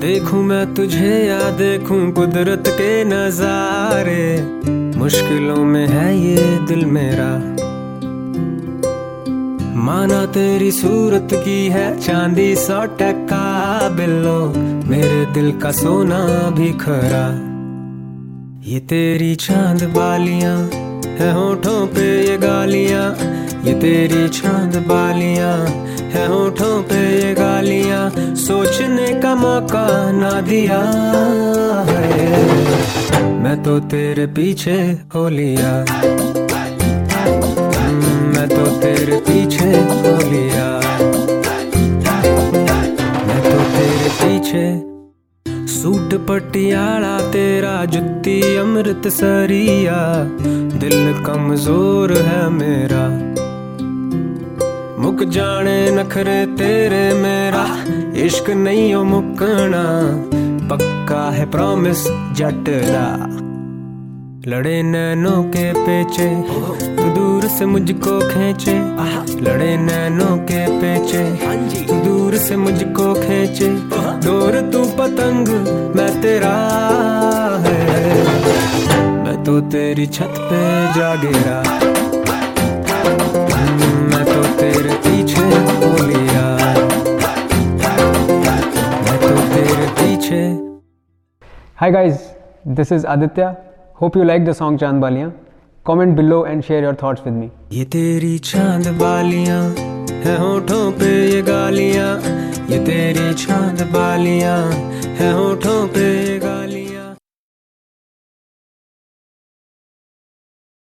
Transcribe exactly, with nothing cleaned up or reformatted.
देखूं मैं तुझे या देखूं कुदरत के नजारे, मुश्किलों में है ये दिल मेरा। माना तेरी सूरत की है चांदी सौ टका बिल्लो, मेरे दिल का सोना भी खरा। ये तेरी चांद बालियां है होठों पे ये गालियां, ये तेरी चांद बालियां है होठों पे ये गालियां, सोचने का मौका ना दिया है। मैं तो तेरे पीछे हो लिया, मैं तो तेरे पीछे हो लिया, मैं तो तेरे पीछे। सूट पटियाला तेरा जुत्ती अमृतसरिया, दिल कमजोर है मेरा। मुक जाने नखरे तेरे मेरा, इश्क नहीं हो मुकना, पक्का है प्रॉमिस जट दा। लड़े नैनों के पेचे तू दूर से मुझको खींचे, लड़े नैनों के पेचे तू दूर से मुझको खींचे। डोर तू पतंग मैं तेरा है, मैं तो तेरी छत पे जा गिरा, मैं तो तेरे पीछे हो लिया, मैं तो तेरे पीछे। Hi guys, this is Aditya. Hope you like the song Chand Baliyan. Comment below and share your thoughts with me. ये तेरी चांद बालियां है होठों पे ये गालियां, ये तेरी चांद बालियां है होठों पे ये गालियां।